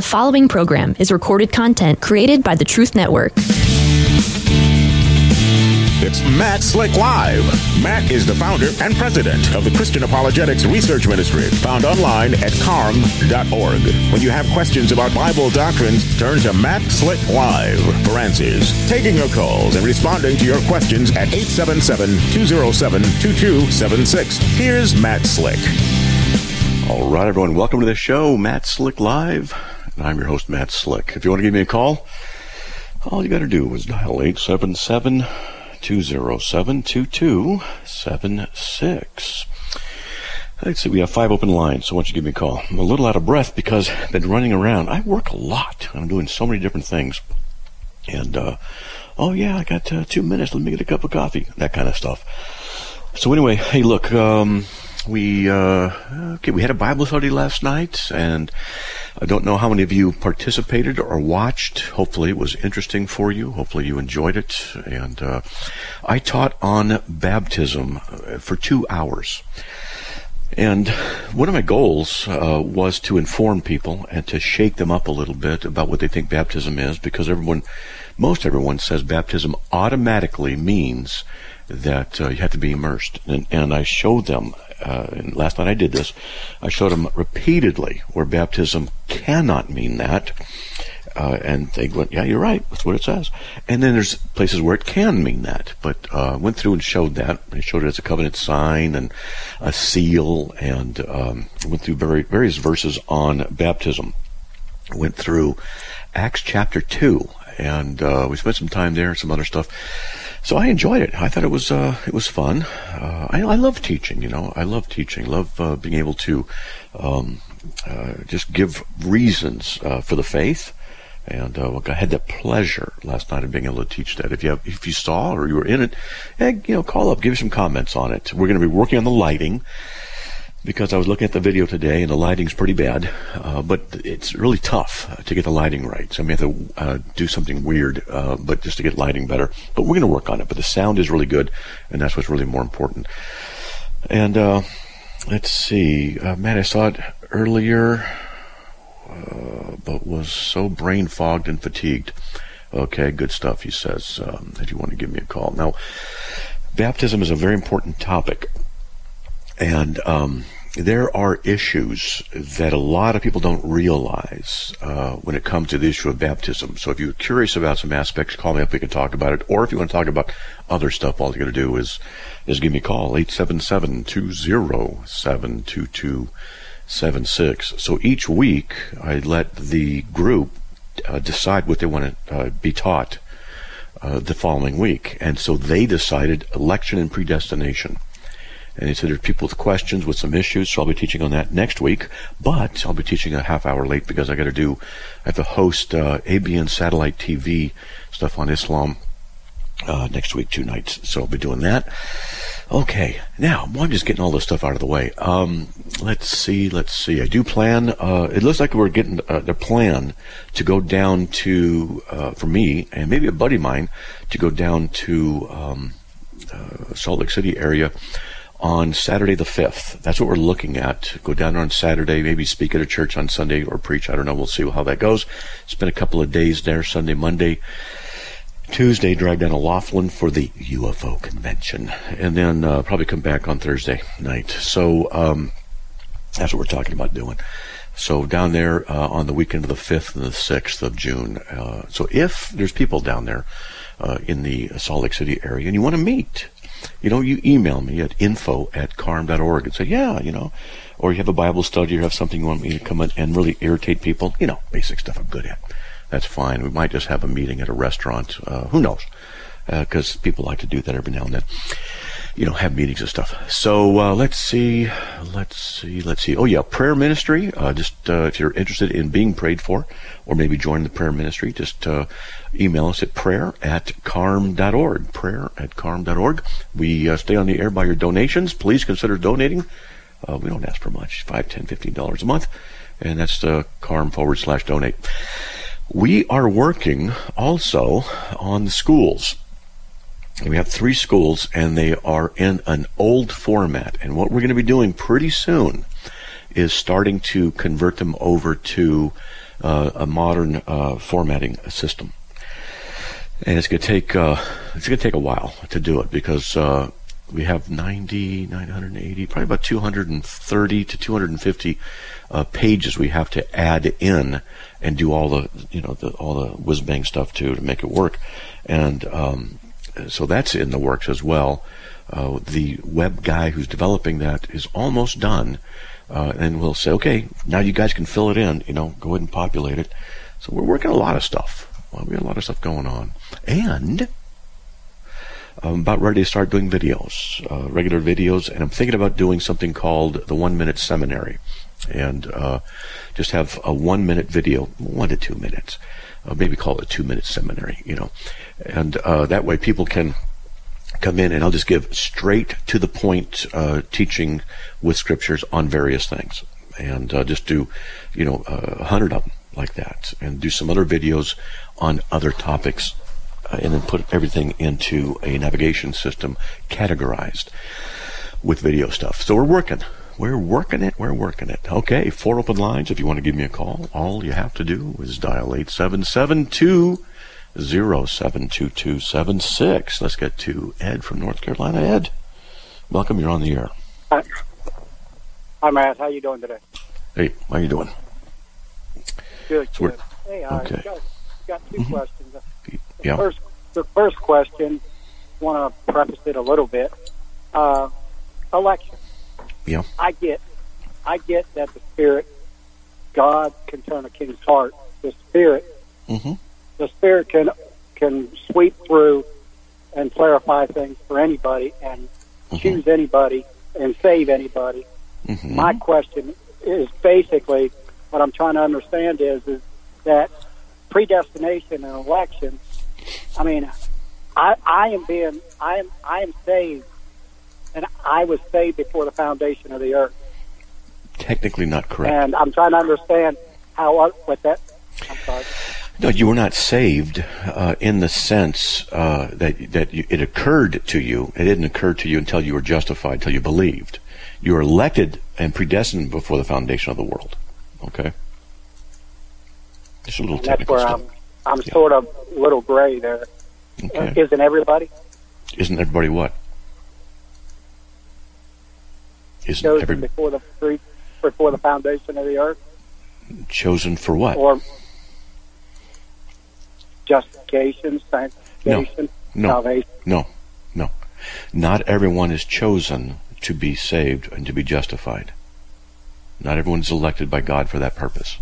The following program is recorded content created by the Truth Network. It's Matt Slick Live. Matt is the founder and president of the Christian Apologetics Research Ministry, found online at carm.org. When you have questions about Bible doctrines, turn to Matt Slick Live for answers. Taking your calls and responding to your questions at 877-207-2276. Here's Matt Slick. All right, everyone, welcome to the show, Matt Slick Live. And I'm your host, Matt Slick. If you want to give me a call, all you got to do is dial 877-207-2276. Let's see, we have 5 open lines, so why don't you give me a call. I'm a little out of breath because I've been running around. I work a lot. I'm doing so many different things. And, oh yeah, I got 2 minutes. Let me get a cup of coffee. That kind of stuff. So anyway, hey, look, we had a Bible study last night, and I don't know how many of you participated or watched. Hopefully it was interesting for you. Hopefully you enjoyed it. And I taught on baptism for 2 hours. And one of my goals was to inform people and to shake them up a little bit about what they think baptism is, because most everyone says baptism automatically means that you have to be immersed. And I showed them, and last night I did this, I showed them repeatedly where baptism cannot mean that. And they went, yeah, you're right, that's what it says. And then there's places where it can mean that. But went through and showed that. I showed it as a covenant sign and a seal, and went through various verses on baptism. Went through Acts chapter 2, and we spent some time there, some other stuff. So I enjoyed it. I thought it was fun. I love teaching, I love teaching. Love being able to just give reasons for the faith. And I had the pleasure last night of being able to teach that. If you saw or you were in it, call up, give me some comments on it. We're going to be working on the lighting, because I was looking at the video today and the lighting's pretty bad, but it's really tough to get the lighting right. So I may have to do something weird, but just to get lighting better. But we're going to work on it. But the sound is really good, and that's what's really more important. And let's see, Matt, I saw it earlier, but was so brain fogged and fatigued. Okay, good stuff, he says, if you want to give me a call. Now, baptism is a very important topic. And there are issues that a lot of people don't realize when it comes to the issue of baptism. So if you're curious about some aspects, call me up, we can talk about it. Or if you want to talk about other stuff, all you got to do is give me a call, 877-207-2276. So each week, I let the group decide what they want to be taught the following week. And so they decided election and predestination. And he said there's people with questions, with some issues, so I'll be teaching on that next week. But I'll be teaching a half hour late because I have to host ABN Satellite TV stuff on Islam next week, 2 nights. So I'll be doing that. Okay, now I'm just getting all this stuff out of the way. Let's see. I do plan. It looks like we're getting the plan to go down to, for me and maybe a buddy of mine, to go down to Salt Lake City area on Saturday the 5th. That's what we're looking at. Go down there on Saturday, maybe speak at a church on Sunday or preach. I don't know. We'll see how that goes. Spend a couple of days there, Sunday, Monday. Tuesday, drive down to Laughlin for the UFO convention. And then probably come back on Thursday night. So that's what we're talking about doing. So down there on the weekend of the 5th and the 6th of June. So if there's people down there in the Salt Lake City area and you want to meet, you email me at info@carm.org and say, or you have a Bible study or have something you want me to come in and really irritate people, basic stuff I'm good at. That's fine. We might just have a meeting at a restaurant. Who knows? Because people like to do that every now and then. Have meetings and stuff. So let's see. Oh yeah, prayer ministry. If you're interested in being prayed for, or maybe join the prayer ministry, just email us at prayer@carm.org. Prayer@carm.org. We stay on the air by your donations. Please consider donating. We don't ask for much, $5, $10, $15 a month, and that's the carm/donate. We are working also on the schools. We have 3 schools, and they are in an old format. And what we're going to be doing pretty soon is starting to convert them over to a modern formatting system. And it's going to take a while to do it because we have 980, probably about 230 to 250 pages we have to add in and do all the whiz-bang stuff to make it work. And so that's in the works as well. The web guy who's developing that is almost done. And we'll say, okay, now you guys can fill it in, go ahead and populate it. So we're working a lot of stuff. Well, we have a lot of stuff going on. And I'm about ready to start doing videos, regular videos, and I'm thinking about doing something called the 1 Minute Seminary. And just have a 1 minute video, 1 to 2 minutes. Maybe call it a 2 minute seminary, And that way people can come in and I'll just give straight to the point teaching with scriptures on various things. And just do, 100 of them like that. And do some other videos on other topics. And then put everything into a navigation system categorized with video stuff. So we're working it. Okay, 4 open lines. If you want to give me a call, all you have to do is dial 877-207-2276. Let's get to Ed from North Carolina. Ed, welcome. You're on the air. Hi, Matt. How you doing today? Hey, how you doing? Good. So good. Hey, okay. got two questions. Yeah. The first question, I want to preface it a little bit. Election. Yeah. I get that the Spirit, God can turn a king's heart. The Spirit can sweep through and clarify things for anybody and choose anybody and save anybody. My question is basically what I'm trying to understand is that predestination and election. I mean, I am saved, and I was saved before the foundation of the earth. Technically not correct. And I'm trying to understand what that. I'm sorry. No, you were not saved in the sense that it occurred to you. It didn't occur to you until you were justified, until you believed. You were elected and predestined before the foundation of the world. Okay? Just a little technical stuff. That's where I'm sort of a little gray there. Okay. Isn't everybody? Isn't everybody what? Isn't Chosen everybody before the foundation of the earth? Chosen for what? Or justification, sanctification, salvation? No. Not everyone is chosen to be saved and to be justified. Not everyone is elected by God for that purpose.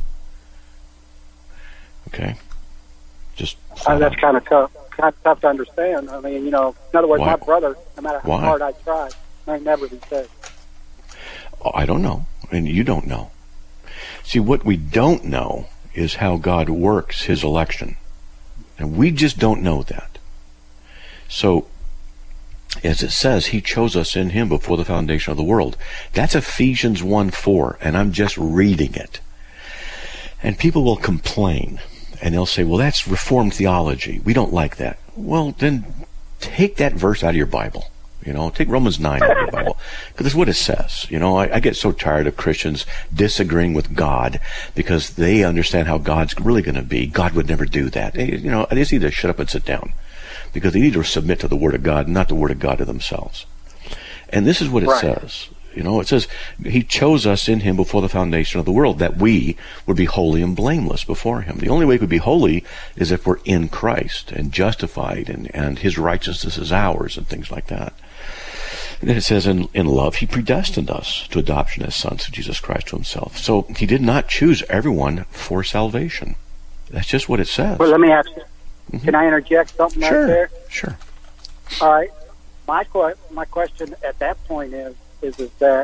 Okay? Just that's kind of tough to understand. I mean, in other words, Why? my brother, no matter how Why? hard I try, may never be saved. I don't know, and you don't know. See, what we don't know is how God works his election. And we just don't know that. So, as it says, he chose us in him before the foundation of the world. That's Ephesians 1:4, and I'm just reading it. And people will complain, and they'll say, well, that's Reformed theology. We don't like that. Well, then take that verse out of your Bible. Take Romans 9 out of your Bible. Because that's what it says. I get so tired of Christians disagreeing with God because they understand how God's really going to be. God would never do that. They just need to shut up and sit down. Because they need to submit to the Word of God, not the Word of God to themselves. And this is what it says. It says, he chose us in him before the foundation of the world, that we would be holy and blameless before him. The only way we could be holy is if we're in Christ and justified, and his righteousness is ours, and things like that. And then it says, in love, he predestined us to adoption as sons of Jesus Christ to himself. So he did not choose everyone for salvation. That's just what it says. Well, let me ask you. Can I interject something right there? Sure. All right. My question at that point is that,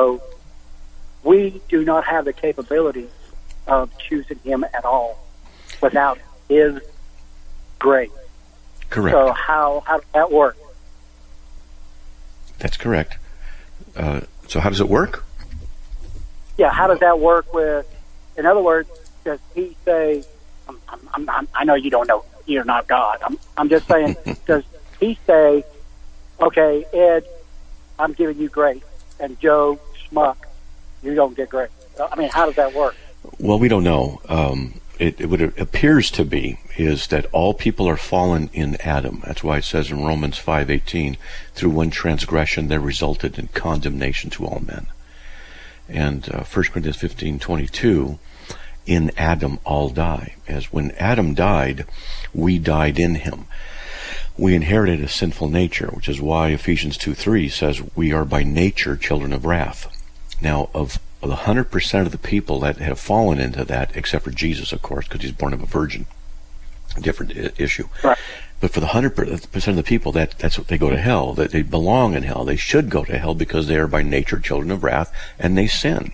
we do not have the capability of choosing him at all without his grace. Correct. So how does that work? That's correct. So how does it work? Yeah, how does that work with, in other words, does he say, I know you don't know, you're not God. I'm just saying, does he say, okay, Ed, I'm giving you grace, and Joe Schmuck, you don't get grace? I mean, how does that work? Well, we don't know. What it appears to be is that all people are fallen in Adam. That's why it says in Romans 5:18, through one transgression there resulted in condemnation to all men. And 1 Corinthians 15:22, in Adam all die. As when Adam died, we died in him. We inherited a sinful nature, which is why Ephesians 2:3 says we are by nature children of wrath. Now, of 100% of the people that have fallen into that, except for Jesus, of course, because he's born of a virgin, different issue. Right. But for the 100% of the people, that's what they go to hell, that they belong in hell. They should go to hell because they are by nature children of wrath, and they sin.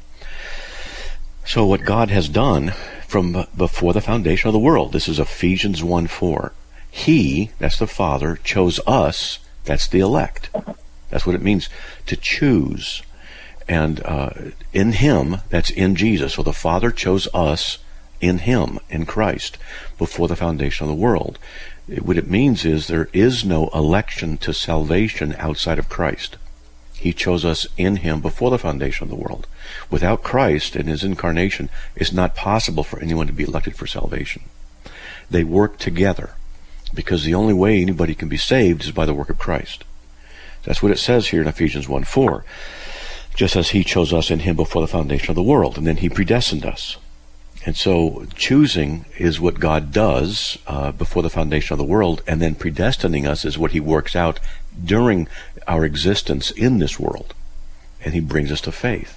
So what God has done from before the foundation of the world, this is Ephesians 1:4. He, that's the Father, chose us, that's the elect. That's what it means to choose. And in him, that's in Jesus. So the Father chose us in him, in Christ, before the foundation of the world. What it means is there is no election to salvation outside of Christ. He chose us in him before the foundation of the world. Without Christ and his incarnation, it's not possible for anyone to be elected for salvation. They work together, because the only way anybody can be saved is by the work of Christ. That's what it says here in Ephesians 1:4. Just as he chose us in him before the foundation of the world, and then he predestined us. And so choosing is what God does before the foundation of the world, and then predestining us is what he works out during our existence in this world. And he brings us to faith.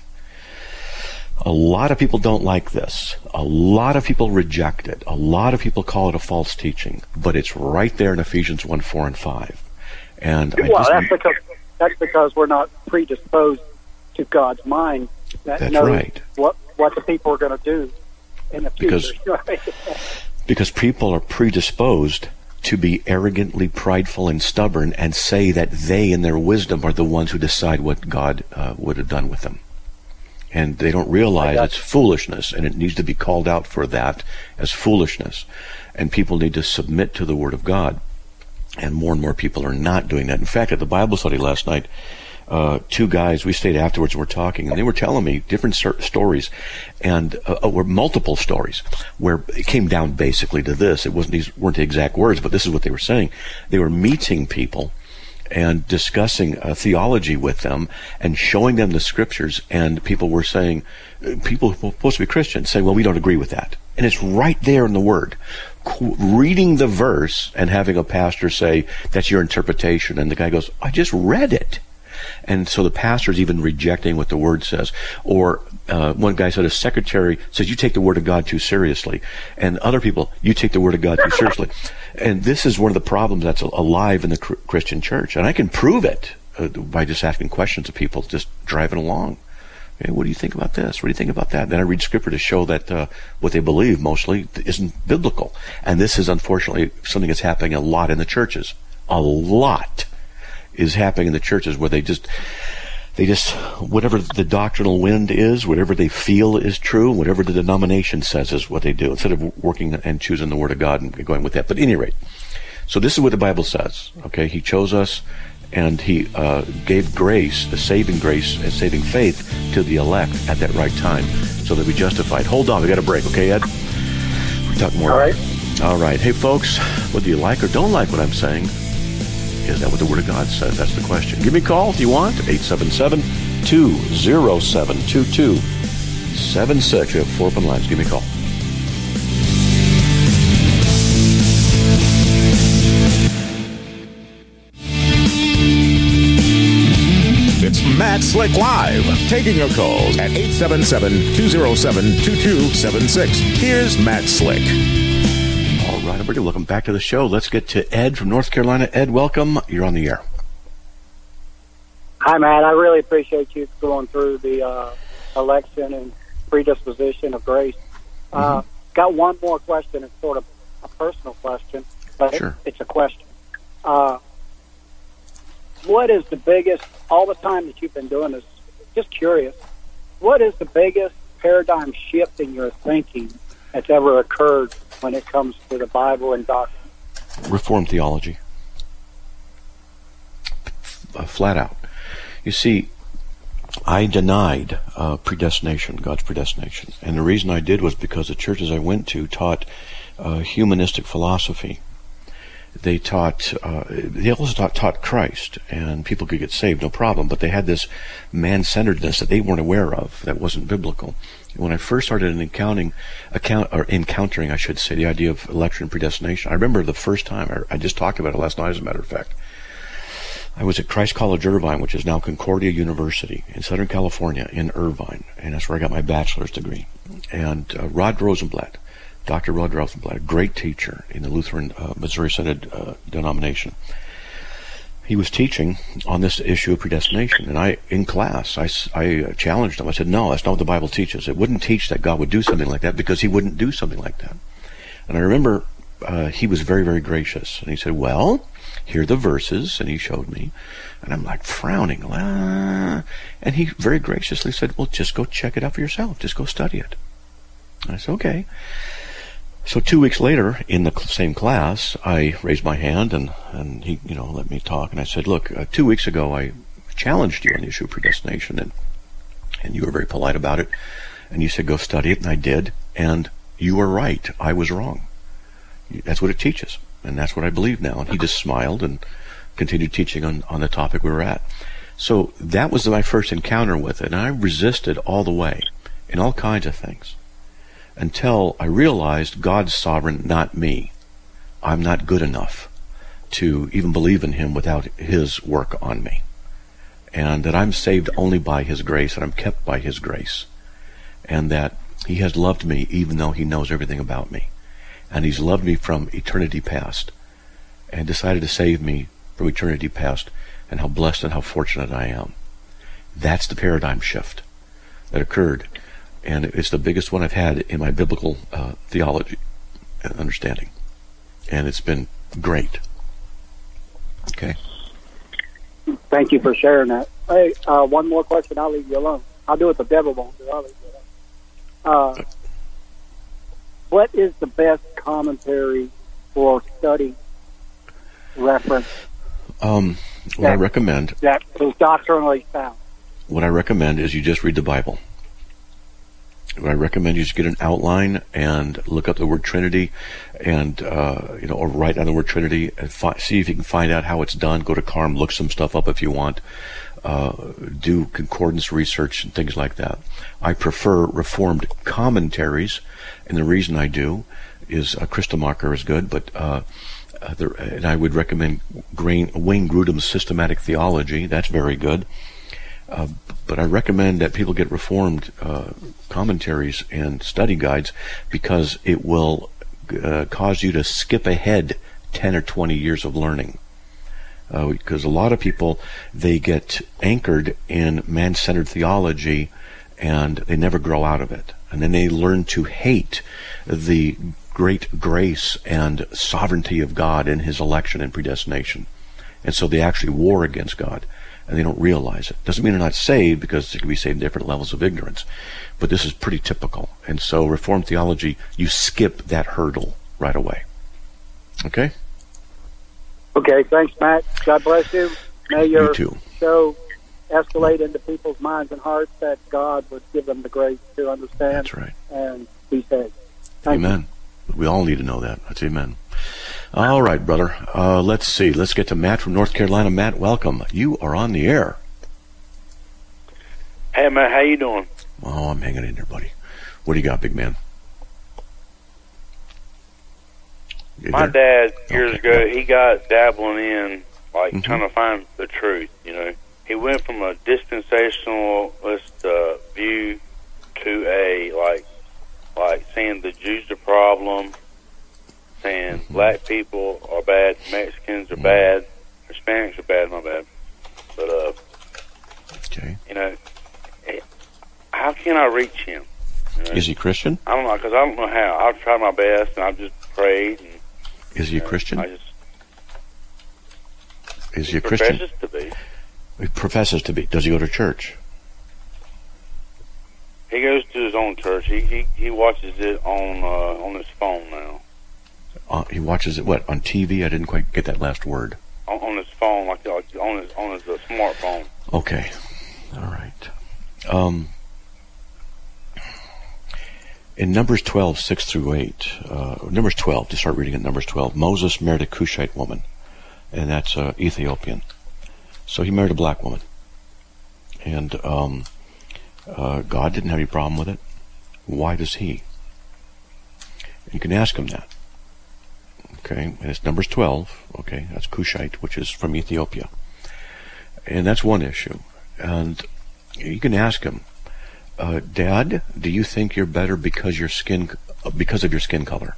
A lot of people don't like this. A lot of people reject it. A lot of people call it a false teaching. But it's right there in Ephesians 1:4 and 5. And that's because we're not predisposed to God's mind that knows right. what the people are going to do in the future. Because people are predisposed to be arrogantly prideful and stubborn and say that they in their wisdom are the ones who decide what God would have done with them. And they don't realize it's foolishness, and it needs to be called out for that as foolishness. And people need to submit to the Word of God. And more people are not doing that. In fact, at the Bible study last night, two guys, we stayed afterwards and were talking, and they were telling me different stories, and were multiple stories, where it came down basically to this. These weren't the exact words, but this is what they were saying. They were meeting people and discussing theology with them and showing them the scriptures, and people were saying, people who are supposed to be Christians, saying, well, we don't agree with that. And it's right there in the Word. Reading the verse and having a pastor say, that's your interpretation, and the guy goes, I just read it. And so the pastor's even rejecting what the Word says. Or one guy said, a secretary says, you take the Word of God too seriously. And other people, you take the Word of God too seriously. And this is one of the problems that's alive in the Christian church. And I can prove it by just asking questions of people, just driving along. Okay, what do you think about this? What do you think about that? Then I read scripture to show that what they believe mostly isn't biblical. And this is unfortunately something that's happening a lot in the churches. A lot is happening in the churches where they just whatever the doctrinal wind is, whatever they feel is true, whatever the denomination says is what they do, instead of working and choosing the Word of God and going with that. But at any rate, so this is what the Bible says. Okay, he chose us, and he gave grace, the saving grace and saving faith to the elect at that right time, so that we justified. Hold on, we got a break, okay, Ed? We'll talk more. All right. Hey, folks, whether you like or don't like what I'm saying, is that what the Word of God says? That's the question. Give me a call if you want. 877-207-2276. We have 4 open lines. Give me a call. It's Matt Slick Live, taking your calls at 877-207-2276. Here's Matt Slick. All right, everybody, welcome back to the show. Let's get to Ed from North Carolina. Ed, welcome. You're on the air. Hi, Matt. I really appreciate you going through the election and predisposition of grace. Got one more question. It's sort of a personal question, but sure. It's a question. What is the biggest, all the time that you've been doing this, just curious, what is the biggest paradigm shift in your thinking that's ever occurred when it comes to the Bible and doctrine? Reformed theology. Flat out. You see, I denied predestination, God's predestination. And the reason I did was because the churches I went to taught humanistic philosophy. They also taught Christ, and people could get saved, no problem, but they had this man-centeredness that they weren't aware of, that wasn't biblical. When I first started encountering, I should say, the idea of election and predestination, I remember the first time, I just talked about it last night, as a matter of fact. I was at Christ College Irvine, which is now Concordia University in Southern California, in Irvine, and that's where I got my bachelor's degree. And Rod Rosenblatt, Dr. Rod Rosenblatt, a great teacher in the Lutheran Missouri Synod denomination. He was teaching on this issue of predestination, and in class, I challenged him. I said, no, that's not what the Bible teaches. It wouldn't teach that God would do something like that, because he wouldn't do something like that. And I remember he was very, very gracious, and he said, well, here are the verses, and he showed me, and I'm like frowning, and he very graciously said, well, just go check it out for yourself. Just go study it. And I said, okay. So 2 weeks later, in the same class, I raised my hand, and he, let me talk. And I said, look, 2 weeks ago, I challenged you on the issue of predestination, and you were very polite about it. And you said, go study it, and I did. And you were right. I was wrong. That's what it teaches. And that's what I believe now. And he just smiled and continued teaching on the topic we were at. So that was my first encounter with it. And I resisted all the way in all kinds of things, until I realized God's sovereign, not me. I'm not good enough to even believe in him without his work on me. And that I'm saved only by his grace, and I'm kept by his grace. And that he has loved me even though he knows everything about me. And he's loved me from eternity past, and decided to save me from eternity past, and how blessed and how fortunate I am. That's the paradigm shift that occurred. And it's the biggest one I've had in my biblical theology and understanding. And it's been great. Okay. Thank you for sharing that. Hey, one more question. I'll leave you alone. I'll do what the devil won't do. I'll leave you alone. What is the best commentary or study reference what I recommend... that is doctrinally sound? What I recommend is you just read the Bible. I recommend you just get an outline and look up the word Trinity, and or write down the word Trinity, and see if you can find out how it's done. Go to CARM, look some stuff up if you want. Do concordance research and things like that. I prefer Reformed commentaries, and the reason I do is Christomacher is good, but and I would recommend Wayne Grudem's Systematic Theology. That's very good. But I recommend that people get Reformed commentaries and study guides, because it will cause you to skip ahead 10 or 20 years of learning. Because a lot of people, they get anchored in man-centered theology, and they never grow out of it. And then they learn to hate the great grace and sovereignty of God in his election and predestination. And so they actually war against God, and they don't realize it. Doesn't mean they're not saved, because they can be saved in different levels of ignorance. But this is pretty typical. And so Reformed theology, you skip that hurdle right away. Okay? Okay, thanks, Matt. God bless you. May your You too. show escalate into people's minds and hearts, that God would give them the grace to understand. That's right. And be saved. Thank Amen. you. We all need to know that. That's amen. All right, brother. Let's see. Let's get to Matt from North Carolina. Matt, welcome. You are on the air. Hey, Matt, how you doing? Oh, I'm hanging in there, buddy. What do you got, big man? My dad, years ago, he got dabbling in, trying to find the truth, He went from a dispensationalist view to a, saying the Jews are the problem, saying black people are bad, Mexicans are bad, Hispanics are bad, my bad. But, okay. How can I reach him? Is he Christian? I don't know, because I don't know how. I've tried my best, and I've just prayed. And, is he a Christian? Is he a Christian? Christian? He professes to be. He professes to be. Does he go to church? He goes to his own church. He watches it on his phone now. He watches it, what, on TV? I didn't quite get that last word. On his phone, like on his smartphone. Okay. All right. In Numbers 12, 6 through 8, Numbers 12, to start reading at Numbers 12, Moses married a Cushite woman, and that's Ethiopian. So he married a black woman. And God didn't have any problem with it. Why does he? You can ask him that. Okay, and it's Numbers 12, okay, that's Cushite, which is from Ethiopia. And that's one issue. And you can ask him, Dad, do you think you're better because of your skin color?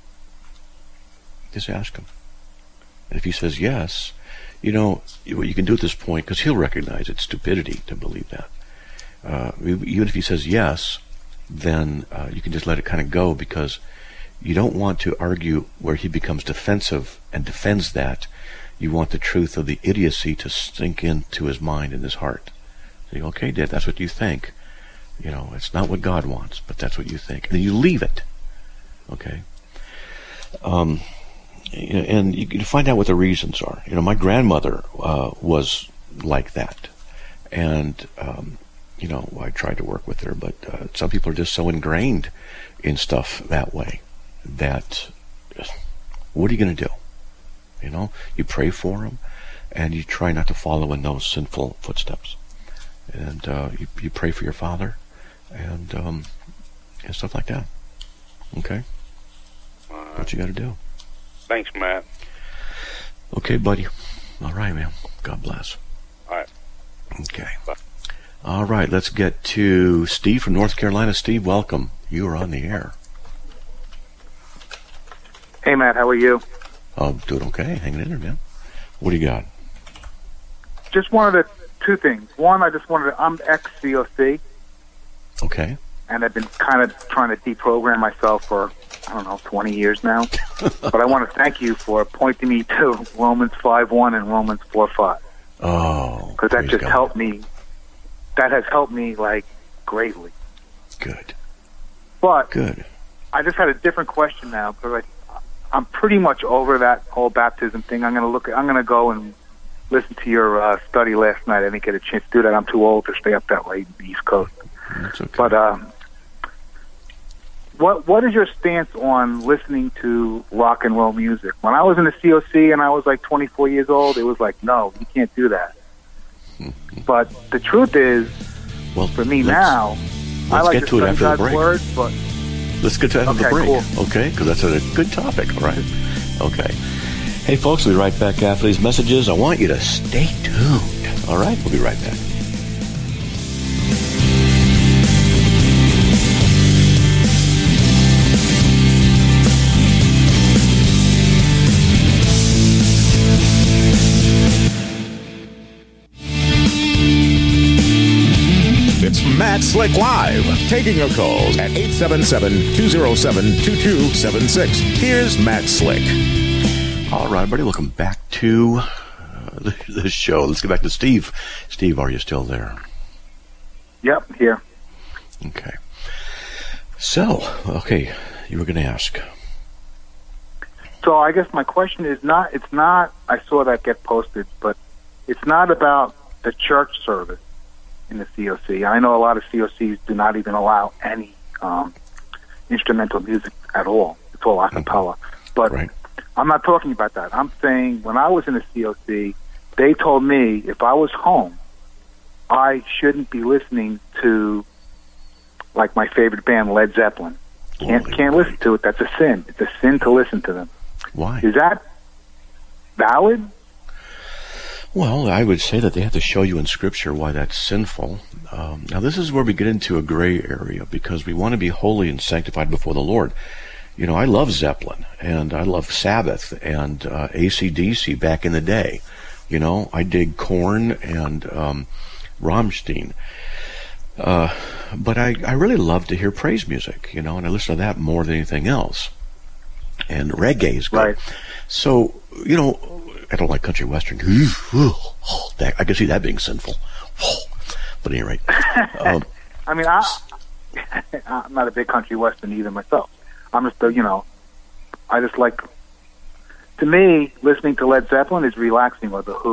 Just ask him. And if he says yes, what you can do at this point, because he'll recognize it's stupidity to believe that. Even if he says yes, then you can just let it kind of go, because you don't want to argue where he becomes defensive and defends that. You want the truth of the idiocy to sink into his mind and his heart. Say, okay, Dad, that's what you think. It's not what God wants, but that's what you think. And then you leave it. Okay? And you can find out what the reasons are. My grandmother was like that. And, I tried to work with her, but some people are just so ingrained in stuff that way that what are you going to do? You pray for them, and you try not to follow in those sinful footsteps. And you pray for your father, and stuff like that. Okay? What you got to do. Thanks, Matt. Okay, buddy. All right, man. God bless. All right. Okay. Bye. All right, let's get to Steve from North Carolina. Steve, welcome. You are on the air. Hey, Matt, how are you? Oh, doing okay. Hanging in there, man. What do you got? Just wanted two things. One, I'm ex-COC. Okay. And I've been kind of trying to deprogram myself for, 20 years now. But I want to thank you for pointing me to Romans 5:1 and Romans 4:5. Oh. Because that just helped me. That has helped me, greatly. Good. But good. I just had a different question now, because I'm pretty much over that whole baptism thing. I'm going to go and listen to your study last night. I didn't get a chance to do that. I'm too old to stay up that late in the East Coast. That's okay. But what is your stance on listening to rock and roll music? When I was in the COC and I was 24 years old, it was no, you can't do that. But the truth is, for me now, I like to study God's Word, but... Let's get to after the break, cool. Okay? Because that's a good topic, all right? Okay. Hey, folks, we'll be right back after these messages. I want you to stay tuned, all right? We'll be right back. Matt Slick Live, taking your calls at 877-207-2276. Here's Matt Slick. All right, everybody, welcome back to the show. Let's get back to Steve. Steve, are you still there? Yep, here. Okay. So, you were going to ask. So I guess my question is I saw that get posted, but it's not about the church service in the COC. I know a lot of COCs do not even allow any instrumental music at all. It's all a cappella. But right. I'm not talking about that. I'm saying when I was in the COC, they told me if I was home, I shouldn't be listening to my favorite band, Led Zeppelin. Can't listen to it. That's a sin. It's a sin to listen to them. Why? Is that valid? Well, I would say that they have to show you in Scripture why that's sinful. Now, this is where we get into a gray area, because we want to be holy and sanctified before the Lord. I love Zeppelin, and I love Sabbath, and AC/DC back in the day. I dig Korn and Rammstein. But I really love to hear praise music, and I listen to that more than anything else. And reggae is good. Right. So, I don't like country western. I can see that being sinful. But at any rate. I'm not a big country western either myself. I'm just, I just like, to me, listening to Led Zeppelin is relaxing, or The Who. To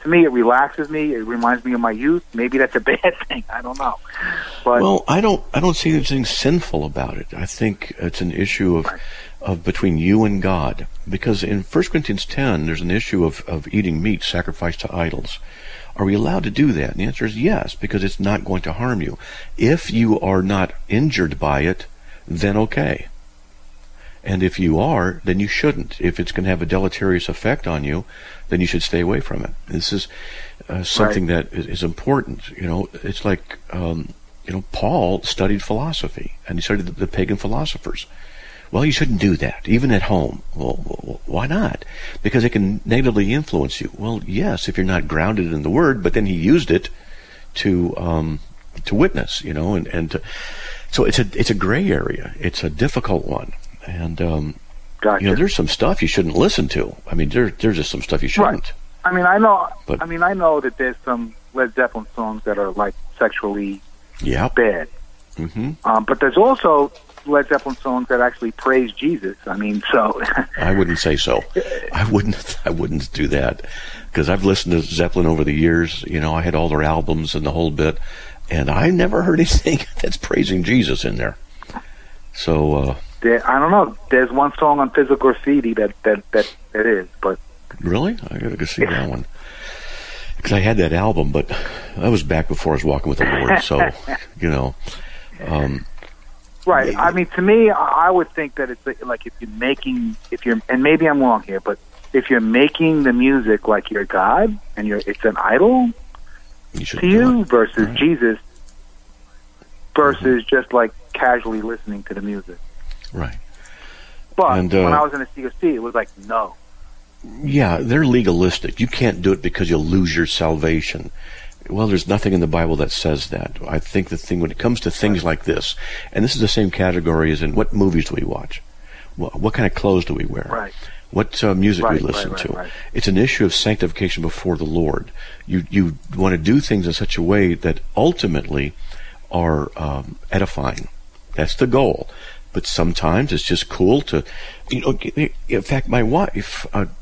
to me, it relaxes me. It reminds me of my youth. Maybe that's a bad thing. I don't know. But well, I don't see anything sinful about it. I think it's an issue of between you and God. Because in 1 Corinthians 10, there's an issue of eating meat sacrificed to idols. Are we allowed to do that? And the answer is yes, because it's not going to harm you. If you are not injured by it, then okay. And if you are, then you shouldn't. If it's going to have a deleterious effect on you, then you should stay away from it. This is something that is important. It's like, Paul studied philosophy, and he studied the pagan philosophers. Well, you shouldn't do that, even at home. Well, why not? Because it can negatively influence you. Well, yes, if you're not grounded in the Word, but then he used it to witness, so it's a gray area. It's a difficult one. And, gotcha. There's some stuff you shouldn't listen to. I mean, there's just some stuff you shouldn't. Right. I know that there's some Led Zeppelin songs that are, like, sexually bad. Mm-hmm. But there's also Led Zeppelin songs that actually praise Jesus. I mean, so... I wouldn't say so. I wouldn't do that. Because I've listened to Zeppelin over the years. I had all their albums and the whole bit. And I never heard anything that's praising Jesus in there. So... I don't know. There's one song on Physical Graffiti that is, but... Really? I gotta go see that one. Because I had that album, but that was back before I was walking with the Lord, so, Right. I mean, to me, I would think that it's like and maybe I'm wrong here, but if you're making the music like you're God, and it's an idol to you versus Jesus, versus just like casually listening to the music. Right. But when I was in the COC, it was like, no. Yeah, they're legalistic. You can't do it because you'll lose your salvation. Well, there's nothing in the Bible that says that. I think when it comes to things like this, and this is the same category as in what movies do we watch? What kind of clothes do we wear? Right. What music do we listen to? Right. It's an issue of sanctification before the Lord. You want to do things in such a way that ultimately are edifying. That's the goal. But sometimes it's just cool to, in fact, my wife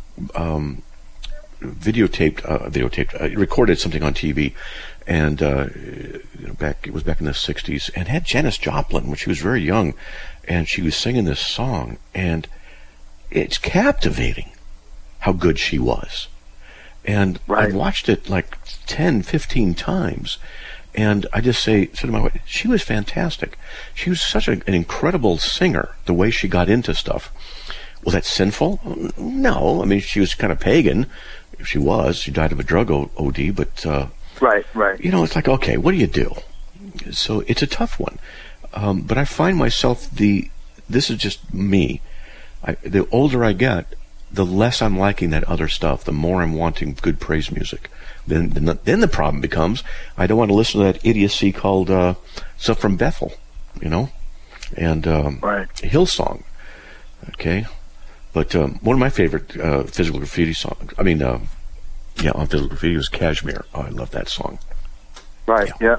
recorded something on TV, and it was back in the 60s, and had Janis Joplin when she was very young, and she was singing this song, and it's captivating how good she was. And I watched it like 10, 15 times. And I just said to my wife, she was fantastic. She was such an incredible singer, the way she got into stuff. Was that sinful? No. I mean, she was kind of pagan. She was. She died of a drug OD, but... Right. It's like, okay, what do you do? So it's a tough one. But I find myself, this is just me. The older I get, the less I'm liking that other stuff, the more I'm wanting good praise music. Then the problem becomes, I don't want to listen to that idiocy called stuff from Bethel, and Hillsong. Okay, but one of my favorite Physical Graffiti songs. I mean, on Physical Graffiti was Kashmir. Oh, I love that song. Right. Yeah.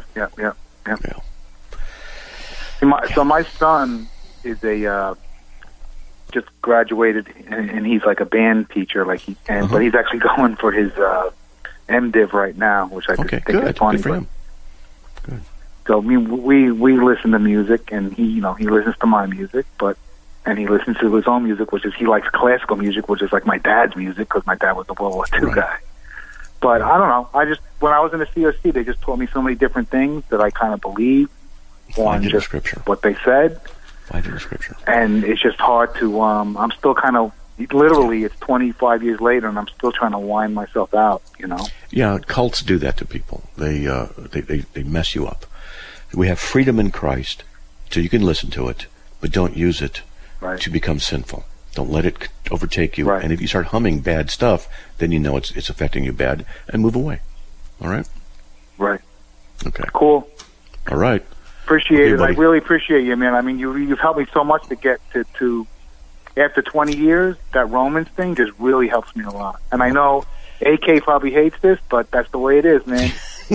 So my son is just graduated, and he's like a band teacher, but he's actually going for his MDiv right now, which I just think is funny. Good for him. Good. So we listen to music, and he listens to my music, and he listens to his own music, which is he likes classical music, which is like my dad's music because my dad was a World War II guy. But I don't know. When I was in the COC, they just taught me so many different things that I kind of believe on just Scripture. What they said. Find it in Scripture. And it's just hard to. I'm still kind of. Literally, it's 25 years later, and I'm still trying to wind myself out. Yeah, cults do that to people. They mess you up. We have freedom in Christ, so you can listen to it, but don't use it to become sinful. Don't let it overtake you. Right. And if you start humming bad stuff, then you know it's affecting you bad, and move away. All right? Right. Okay. Cool. All right. Appreciate it. Buddy. I really appreciate you, man. I mean, you've helped me so much to get to after 20 years, that Romans thing just really helps me a lot. And I know AK probably hates this, but that's the way it is, man.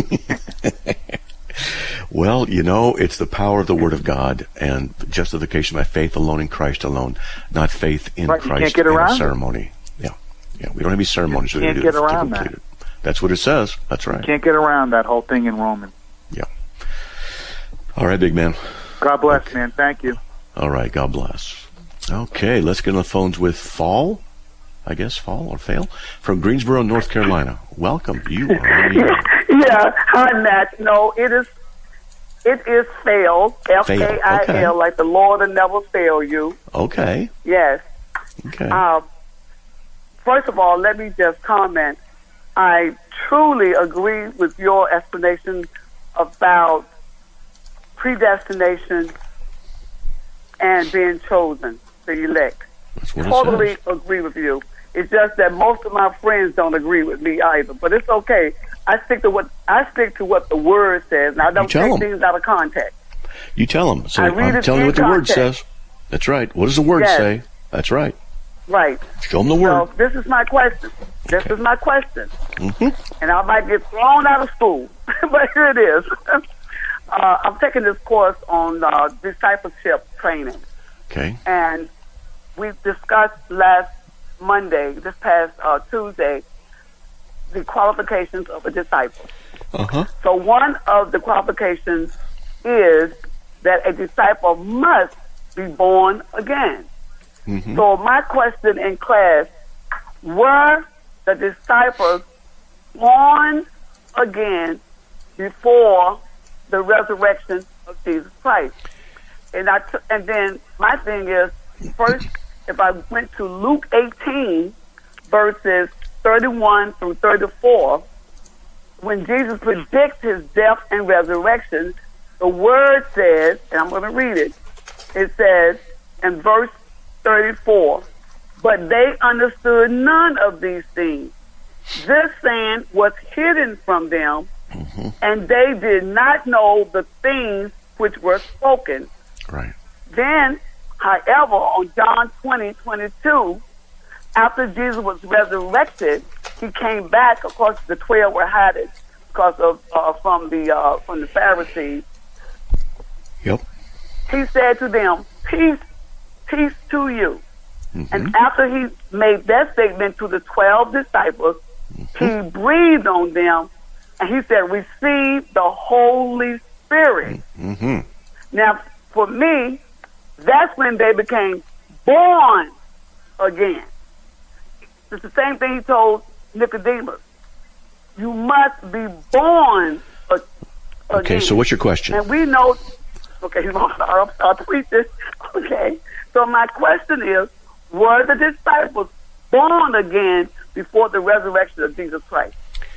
Well, it's the power of the Word of God and justification by faith alone in Christ alone, not faith in Christ and ceremony. Yeah. We don't have any ceremonies. You can't get around that. That's what it says. That's right. You can't get around that whole thing in Romans. Yeah. All right, big man. God bless, man. Thank you. All right, God bless. Okay, let's get on the phones with Fall or Fail, from Greensboro, North Carolina. Welcome. You are on the air. Yeah. Hi, Matt. No, it is Fail. F-A-I-L, okay. like the Lord will never fail you. Okay. Yes. Okay. First of all, let me just comment. I truly agree with your explanation about predestination and being chosen, the elect. That's what Totally it says. agree with you. It's just that most of my friends don't agree with me either, but it's okay. I stick to what the Word says, and I don't take things out of context. You tell them. So I read I'm it telling you in what the Word context. says. That's right. What does the Word Yes. say? That's right. Right. Show them the Word. So this is my question. This is my question. Mm-hmm. And I might get thrown out of school, but here it is. I'm taking this course on discipleship training. Okay. And we discussed last Monday, this past Tuesday, the qualifications of a disciple. Uh-huh. So one of the qualifications is that a disciple must be born again. Mm-hmm. So my question in class, were the disciples born again before the resurrection of Jesus Christ? And then my thing is, first, if I went to Luke 18, verses 31 through 34, when Jesus predicts his death and resurrection, the Word says, and I'm going to read it, it says in verse 34, but they understood none of these things. This saying was hidden from them, and they did not know the things which were spoken. Right. Then, however, on John 20:22, after Jesus was resurrected, he came back. Of course, the 12 were hiding because of from the Pharisees. Yep. He said to them, "Peace to you." Mm-hmm. And after he made that statement to the 12 disciples, he breathed on them, and he said, "Receive the Holy Spirit." Mm-hmm. Now, for me, that's when they became born again. It's the same thing he told Nicodemus. You must be born again. Okay, so what's your question? And we know, okay, I'll start to read this. Okay, so my question is, were the disciples born again before the resurrection of Jesus Christ?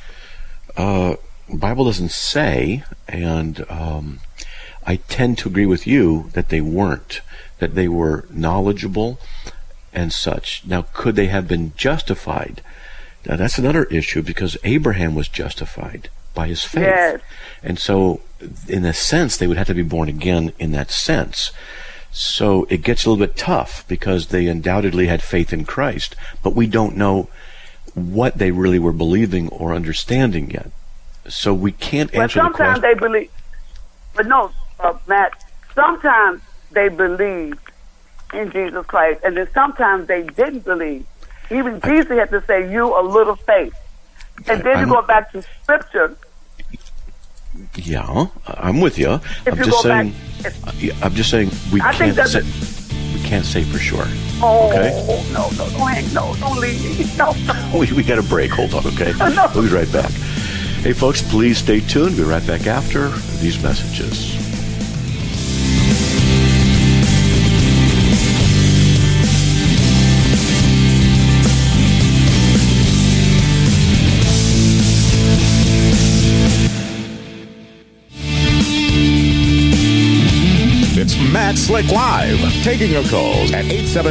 Bible doesn't say, and I tend to agree with you that they weren't, that they were knowledgeable and such. Now, could they have been justified? Now, that's another issue, because Abraham was justified by his faith. Yes. And so, in a sense, they would have to be born again in that sense. So it gets a little bit tough, because they undoubtedly had faith in Christ, but we don't know what they really were believing or understanding yet. So we can't answer the question. Sometimes they believe, but no, Matt, sometimes they believed in Jesus Christ, and then sometimes they didn't believe. Even Jesus had to say, "You a little faith." And then you go back to Scripture. Yeah, I'm with you. I'm just saying we can't say for sure. Oh, okay? no, don't leave me. No. We got a break. Hold on, okay? No. We'll be right back. Hey, folks, please stay tuned. We'll be right back after these messages. It's Matt Slick Live, taking your calls at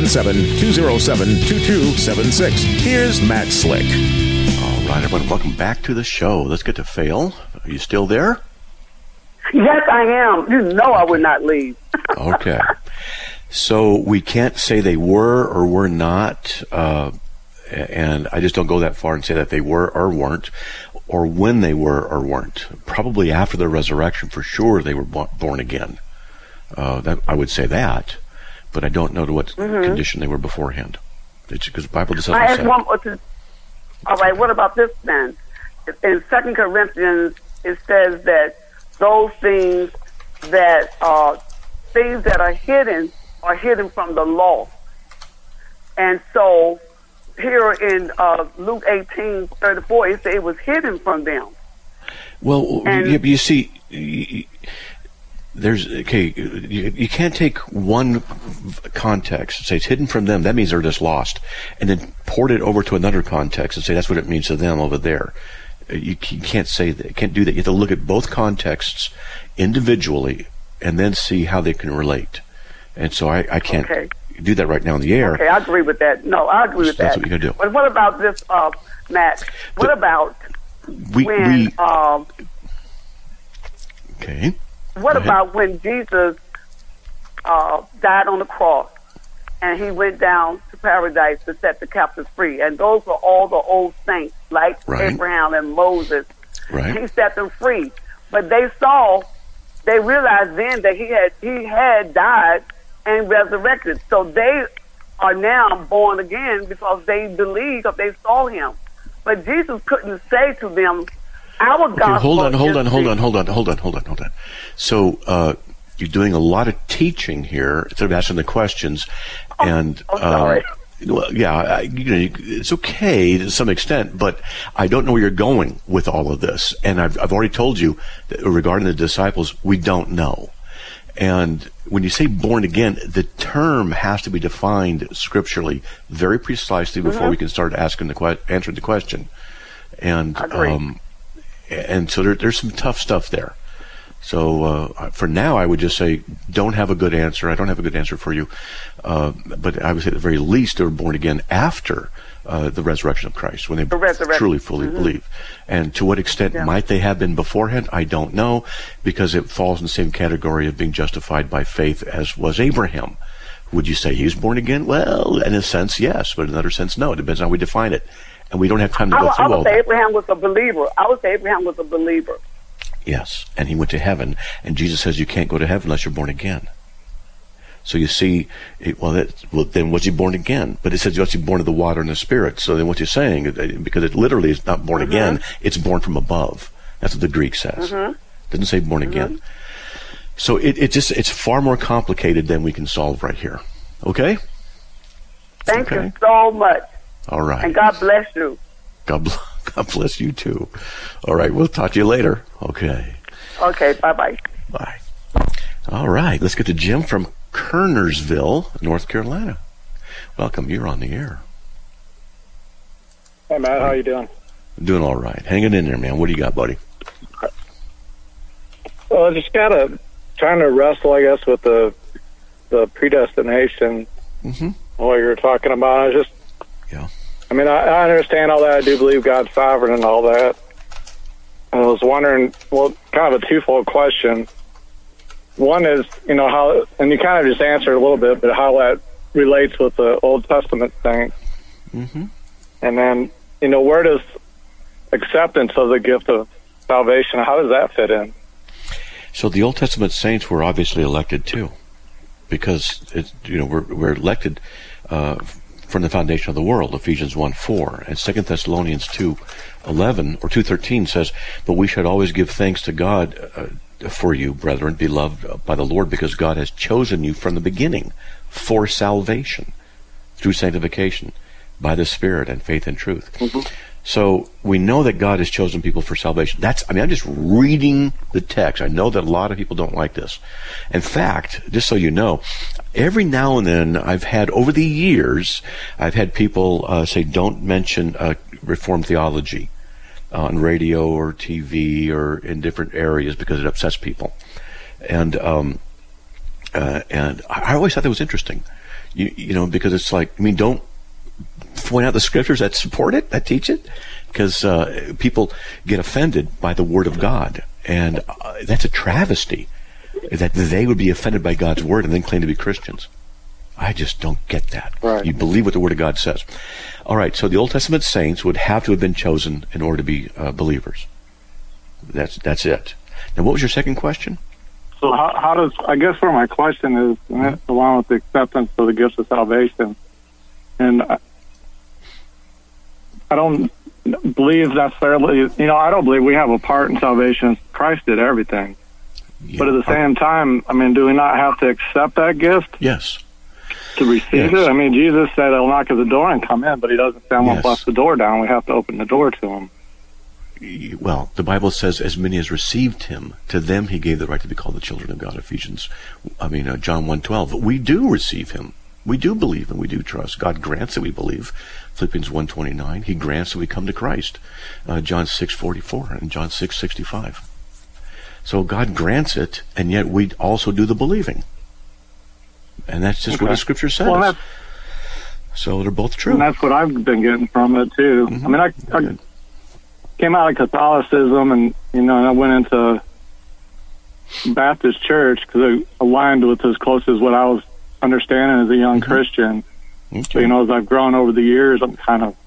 877-207-2276. Here's Matt Slick. All right, everyone, welcome back to the show. Let's get to Fail. Are you still there? Yes, I am. You know I would not leave. Okay. So we can't say they were or were not, and I just don't go that far and say that they were or weren't, or when they were or weren't. Probably after the resurrection, for sure, they were born again. That I would say that, but I don't know to what condition they were beforehand. It's because the Bible just doesn't say. All right, what about this then? in 2 Corinthians, it says that those things that are hidden from the law. And so here in Luke 18:34, it said it was hidden from them. Well, you see, you can't take one context and say it's hidden from them. That means they're just lost, and then port it over to another context and say that's what it means to them over there. You can't say that. You can't do that. You have to look at both contexts individually and then see how they can relate. And so I can't do that right now in the air. Okay, I agree with that. No, I agree with that. That's what you're going to do. But what about this, Matt? What about What about when Jesus died on the cross and he went down to paradise to set the captives free? And those were all the old saints, like Abraham and Moses. Right. He set them free. But they realized then that he had died and resurrected. So they are now born again because they believed, because they saw him. But Jesus couldn't say to them, our gospel. Hold on. So you're doing a lot of teaching here instead of asking the questions. Sorry. Well, yeah, it's okay to some extent, but I don't know where you're going with all of this. And I've already told you that regarding the disciples, we don't know. And when you say born again, the term has to be defined scripturally very precisely before we can start answering the question. And and so there's some tough stuff there. So for now, I would just say don't have a good answer. I don't have a good answer for you. But I would say at the very least they were born again after the resurrection of Christ, when they truly, fully believe. And to what extent might they have been beforehand? I don't know, because it falls in the same category of being justified by faith as was Abraham. Would you say he was born again? Well, in a sense, yes, but in another sense, no. It depends on how we define it. And we don't have time to go through all that. I would say Abraham was a believer. I would say Abraham was a believer. Yes, and he went to heaven. And Jesus says you can't go to heaven unless you're born again. So you see, then was he born again? But it says you have to be born of the water and the Spirit. So then what you're saying, because it literally is not born again, it's born from above. That's what the Greek says. It doesn't say born again. So it's far more complicated than we can solve right here. Okay? Thank you so much. All right. And God bless you. God bless you too. All right, we'll talk to you later. Okay. Okay, bye-bye. Bye. All right, let's get to Jim from Kernersville, North Carolina. Welcome, you're on the air. Hey, Matt, how you doing? Doing all right. Hanging in there, man. What do you got, buddy? Well, I just trying to wrestle, I guess, with the predestination. What you were talking about. I mean, I understand all that. I do believe God's sovereign and all that. I was wondering, kind of a twofold question. One is, how, and you kind of just answered a little bit, but how that relates with the Old Testament thing. And then, where does acceptance of the gift of salvation, how does that fit in? So the Old Testament saints were obviously elected too, because we're elected from the foundation of the world, Ephesians 1:4, and 2 Thessalonians 2:11 or 2:13 says, "But we should always give thanks to God for you, brethren, beloved by the Lord, because God has chosen you from the beginning for salvation through sanctification by the Spirit and faith and truth." So we know that God has chosen people for salvation. I'm just reading the text. I know that a lot of people don't like this. In fact, just so you know, every now and then over the years, I've had people say, don't mention Reformed theology on radio or TV or in different areas because it upsets people. And I always thought that was interesting, because it's like, don't point out the scriptures that support it, that teach it, because people get offended by the Word of God, and that's a travesty that they would be offended by God's Word and then claim to be Christians. I just don't get that. Right. You believe what the Word of God says. All right, so the Old Testament saints would have to have been chosen in order to be believers. That's it. Now, what was your second question? So how does, I guess where my question is, along with the acceptance of the gifts of salvation, and I don't, believe necessarily, I don't believe we have a part in salvation. Christ did everything. Yeah. But at the same time, do we not have to accept that gift? Yes. To receive it? Jesus said he'll knock at the door and come in, but he doesn't say, I'm going to bust the door down. We have to open the door to him. Well, the Bible says, as many as received him, to them he gave the right to be called the children of God. John 1:12. We do receive him. We do believe and we do trust. God grants that we believe. Philippians 1:29. He grants that we come to Christ. John 6:44 and John 6:65. So God grants it, and yet we also do the believing. And that's just what the Scripture says. Well, so they're both true. And that's what I've been getting from it, too. Mm-hmm. I came out of Catholicism, and, I went into Baptist church because it aligned with as close as what I was understanding as a young Christian. Okay. So, as I've grown over the years, I'm kind of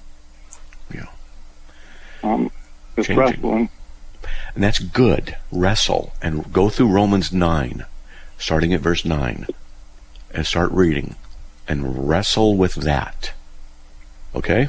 just wrestling. And that's good. Wrestle. And go through Romans 9, starting at verse 9, and start reading. And wrestle with that. Okay?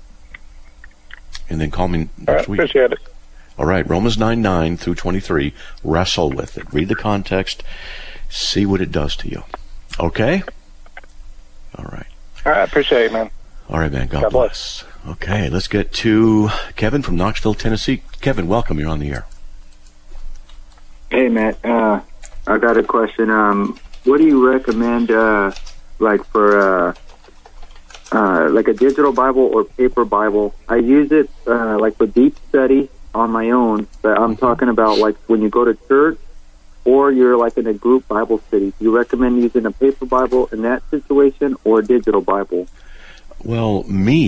And then call me next week. Appreciate it. All right, Romans 9 through 23. Wrestle with it. Read the context. See what it does to you. Okay? All right. All right, appreciate it, man. All right, man. God bless. Okay, let's get to Kevin from Knoxville, Tennessee. Kevin, welcome. You're on the air. Hey, Matt. I got a question. What do you recommend, for a digital Bible or paper Bible? I use it for deep study on my own, but I'm talking about when you go to church or you're in a group Bible study. Do you recommend using a paper Bible in that situation or a digital Bible? Well,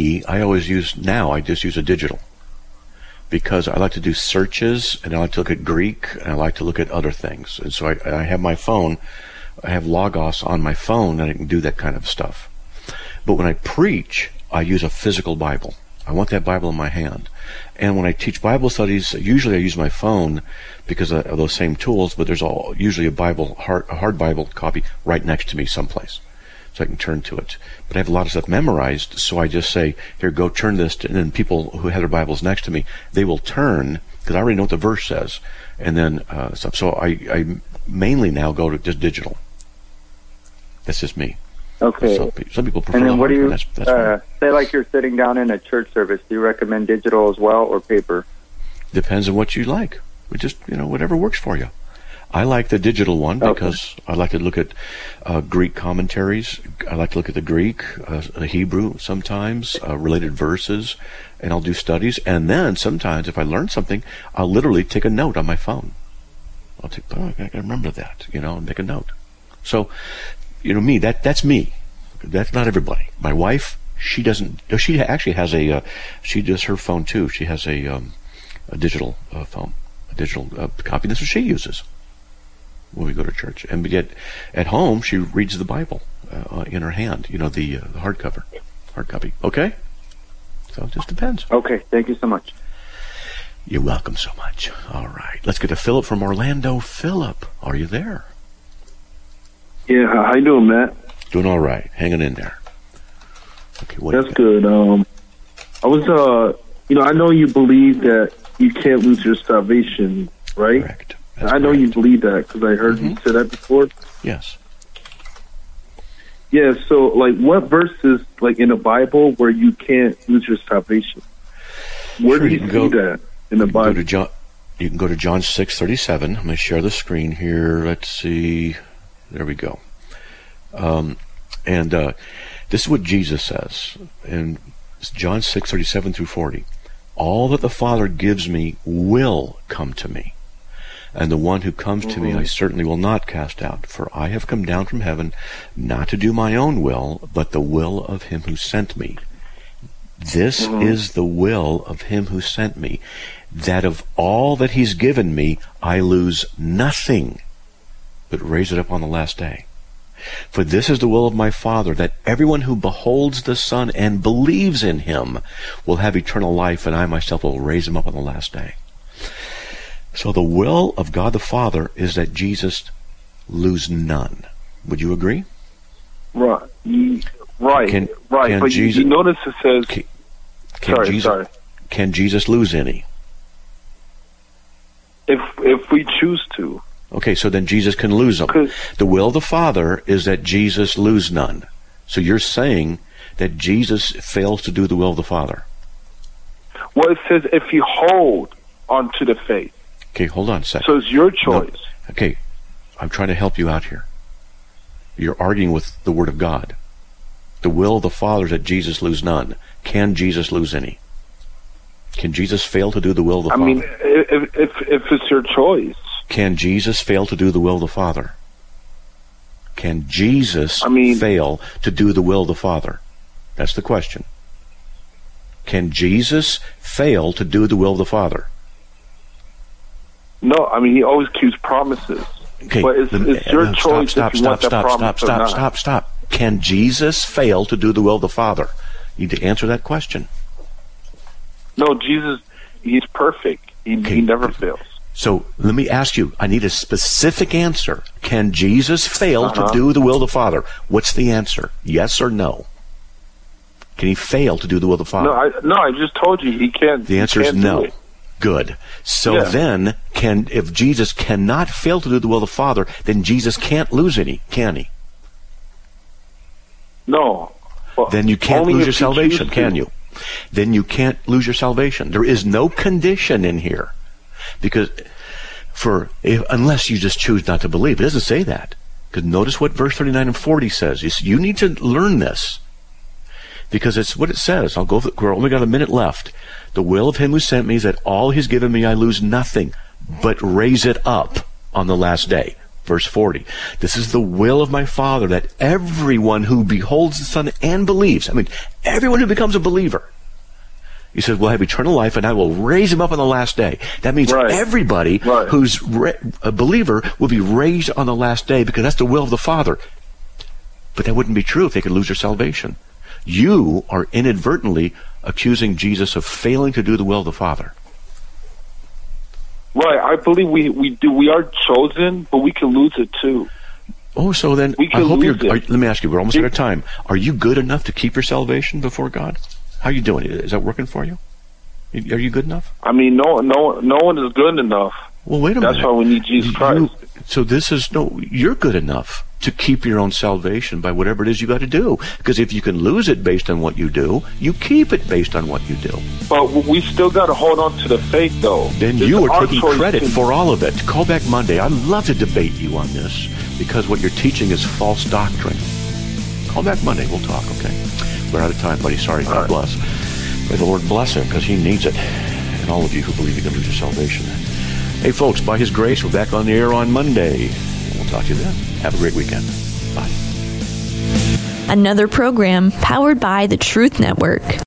I just use a digital because I like to do searches and I like to look at Greek and I like to look at other things. And so I have my phone, I have Logos on my phone and I can do that kind of stuff. But when I preach, I use a physical Bible. I want that Bible in my hand. And when I teach Bible studies, usually I use my phone because of those same tools, but there's usually a hard Bible copy right next to me someplace, so I can turn to it. But I have a lot of stuff memorized, so I just say, here, go turn this, and then people who have their Bibles next to me, they will turn, because I already know what the verse says, and then stuff. So I mainly now go to just digital. That's just me. Okay. Some people prefer. And then what do you that's say? You're sitting down in a church service. Do you recommend digital as well or paper? Depends on what you like. We just whatever works for you. I like the digital one because I like to look at Greek commentaries. I like to look at the Greek, the Hebrew sometimes, related verses, and I'll do studies. And then sometimes if I learn something, I'll literally take a note on my phone. I gotta remember that, and make a note. So. Me, that's me. That's not everybody. My wife, she doesn't. She actually has she does her phone too. She has a digital phone, a digital copy. That's what she uses when we go to church. And yet, at home, she reads the Bible in her hand. The hard copy. Okay. So it just depends. Okay. Thank you so much. You're welcome so much. All right. Let's get to Philip from Orlando. Philip, are you there? Yeah, how you doing, Matt? Doing all right. Hanging in there. Okay, that's good. I was, I know you believe that you can't lose your salvation, right? Correct. I know you believe that because I heard you say that before. Yes. Yeah. So, what verses, in the Bible, where you can't lose your salvation? Where do you see that in the Bible? You can go to John 6:37. I'm going to share the screen here. Let's see. There we go. This is what Jesus says in John 6:37 through 40. All that the Father gives me will come to me, and the one who comes to me I certainly will not cast out. For I have come down from heaven not to do my own will, but the will of him who sent me. This is the will of him who sent me, that of all that he's given me I lose nothing, but raise it up on the last day. For this is the will of my Father, that everyone who beholds the Son and believes in him will have eternal life, and I myself will raise him up on the last day. So the will of God the Father is that Jesus lose none. Would you agree? Right. Right. But Jesus, you notice it says... can Jesus lose any? If we choose to. Okay, so then Jesus can lose them. The will of the Father is that Jesus lose none. So you're saying that Jesus fails to do the will of the Father. Well, it says if you hold onto the faith. Okay, hold on a second. So it's your choice. No. Okay, I'm trying to help you out here. You're arguing with the Word of God. The will of the Father is that Jesus lose none. Can Jesus lose any? Can Jesus fail to do the will of the Father? I mean, if it's your choice. Can Jesus fail to do the will of the Father? Can Jesus fail to do the will of the Father? That's the question. Can Jesus fail to do the will of the Father? No, I mean, he always keeps promises. Okay, but it's your choice if you want that promise or not. Stop. Can Jesus fail to do the will of the Father? You need to answer that question. No, Jesus, he's perfect. He never fails. So let me ask you, I need a specific answer. Can Jesus fail to do the will of the Father? What's the answer? Yes or no? Can he fail to do the will of the Father? No, I just told you he can't. The answer is no. Good. So then, if Jesus cannot fail to do the will of the Father, then Jesus can't lose any, can he? No. Well, then you can't lose your salvation, can you? Then you can't lose your salvation. There is no condition in here. Because unless you just choose not to believe. It doesn't say that. Because notice what verse 39 and 40 says. You need to learn this. Because it's what it says. We're only got a minute left. The will of him who sent me is that all he's given me I lose nothing, but raise it up on the last day. Verse 40. This is the will of my Father, that everyone who beholds the Son and believes, everyone who becomes a believer, he says, will have eternal life, and I will raise him up on the last day. That means everybody who's a believer will be raised on the last day, because that's the will of the Father. But that wouldn't be true if they could lose their salvation. You are inadvertently accusing Jesus of failing to do the will of the Father. Right, I believe we do. We are chosen, but we can lose it too. Oh, so then I hope let me ask you, we're almost out of time. Are you good enough to keep your salvation before God? How are you doing? Is that working for you? Are you good enough? I mean, no one is good enough. Well, wait a minute. That's why we need Jesus Christ. You're good enough to keep your own salvation by whatever it is you got to do. Because if you can lose it based on what you do, you keep it based on what you do. But we still got to hold on to the faith, though. Then you are taking credit for all of it. Call back Monday. I'd love to debate you on this, because what you're teaching is false doctrine. Call back Monday. We'll talk, okay? We're out of time, buddy. Sorry. God bless. May the Lord bless him, because he needs it. And all of you who believe you can lose your salvation. Hey, folks, by his grace, we're back on the air on Monday. We'll talk to you then. Have a great weekend. Bye. Another program powered by the Truth Network.